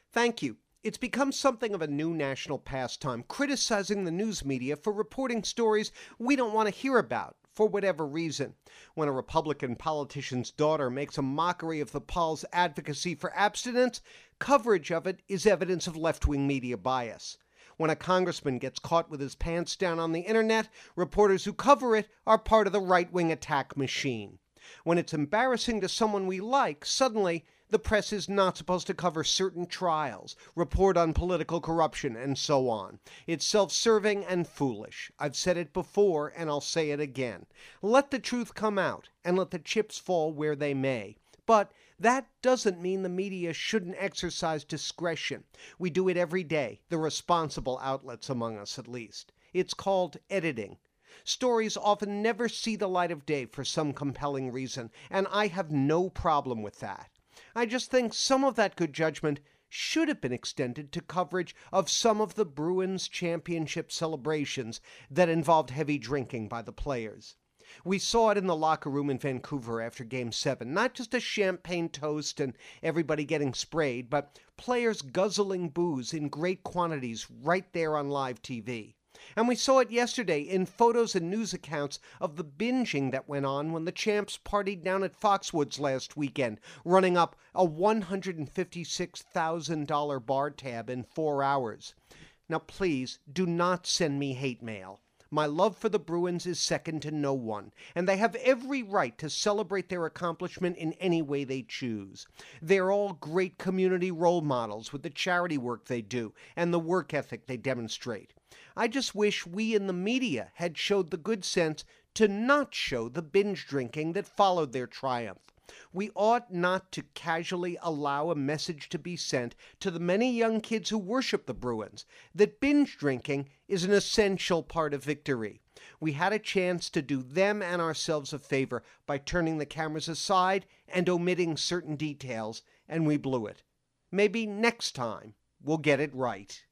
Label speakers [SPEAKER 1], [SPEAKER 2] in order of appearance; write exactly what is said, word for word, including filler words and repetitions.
[SPEAKER 1] Thank you. It's become something of a new national pastime, criticizing the news media for reporting stories we don't want to hear about, for whatever reason. When a Republican politician's daughter makes a mockery of the Paul's advocacy for abstinence, coverage of it is evidence of left-wing media bias. When a congressman gets caught with his pants down on the internet, reporters who cover it are part of the right-wing attack machine. When it's embarrassing to someone we like, suddenly the press is not supposed to cover certain trials, report on political corruption, and so on. It's self-serving and foolish. I've said it before, and I'll say it again. Let the truth come out, and let the chips fall where they may. But that doesn't mean the media shouldn't exercise discretion. We do it every day, the responsible outlets among us at least. It's called editing. Stories often never see the light of day for some compelling reason, and I have no problem with that. I just think some of that good judgment should have been extended to coverage of some of the Bruins championship celebrations that involved heavy drinking by the players. We saw it in the locker room in Vancouver after Game seven, not just a champagne toast and everybody getting sprayed, but players guzzling booze in great quantities right there on live T V. And we saw it yesterday in photos and news accounts of the binging that went on when the champs partied down at Foxwoods last weekend, running up a one hundred fifty-six thousand dollars bar tab in four hours. Now please, do not send me hate mail. My love for the Bruins is second to no one, and they have every right to celebrate their accomplishment in any way they choose. They're all great community role models with the charity work they do and the work ethic they demonstrate. I just wish we in the media had showed the good sense to not show the binge drinking that followed their triumph. We ought not to casually allow a message to be sent to the many young kids who worship the Bruins that binge drinking is an essential part of victory. We had a chance to do them and ourselves a favor by turning the cameras aside and omitting certain details, and we blew it. Maybe next time we'll get it right.